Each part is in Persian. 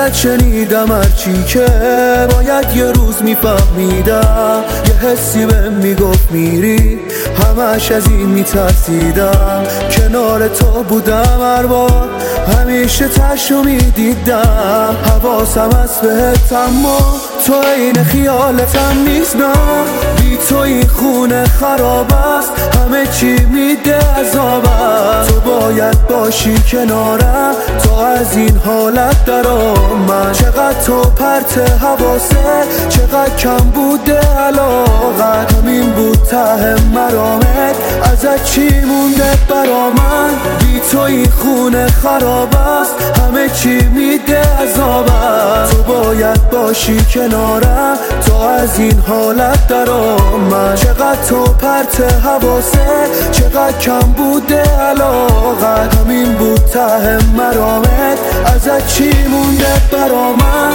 ازت شنیدم هرچی که باید یه روز میفهمیدم، یه حسی بهم میگفت میری، همش از این میترسیدم. کنار تو بودم هر بار، همیشه تشو میدیدم، حواسم از بهت اما تو این خیالتم نیست. نه بی تو این خونه خراب است، همه چی میده عذابم. تو باید باشی کنارم تا از این حالت درآمد. چقدر تو پرت حواسه، چقدر کم بوده علاقت، همین بود ته مرامت، ازت چی مونده برا من؟ بی تو این خونه خراب است، همه چی میده عذابت. تو باید باشی کنارم تا از این حالت درآمد. چقدر تو پرت حواسه، چقدر کم بوده علاقت، همین بود ته مرامت، ازت چی مونده برا من؟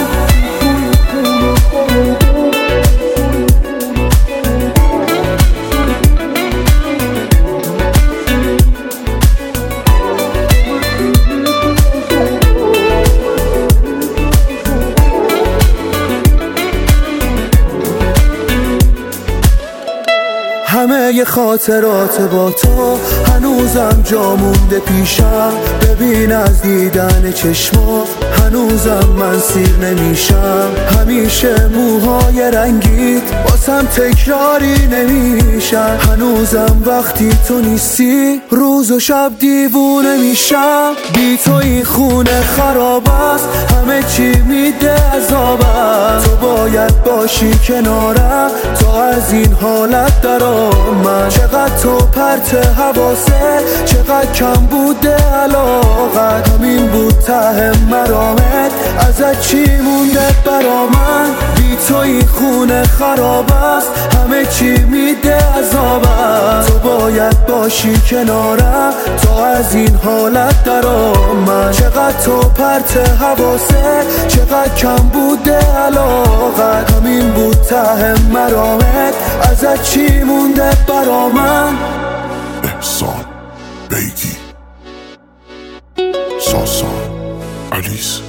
همه ی خاطرات با تو هنوزم جا مونده پیشم. ببین از دیدن چشما هنوزم من سیر نمیشم. همیشه موهای رنگیت واسم تکراری نمیشن. هنوزم وقتی تو نیستی روز و شب دیوونه میشم. بی تو این خونه خراب است، همه چی میده عذابم. تو باید باشی کنارم تا از این حالت درآمد. چقدر تو پرت حواسه، چقدر کم بوده علاقت، همین بود ته مرامت، ازت چی مونده برا من؟ بی تو این خونه خراب است، همه چی میده عذابت. تو باید باشی کنارم تا از این حالت درآمد. چقدر تو پرت حواسه، چقدر کم بوده علاقت، همین بود ته مرامت، ازت چی مونده برا من؟ احسان بیگی، ساسان، آلیس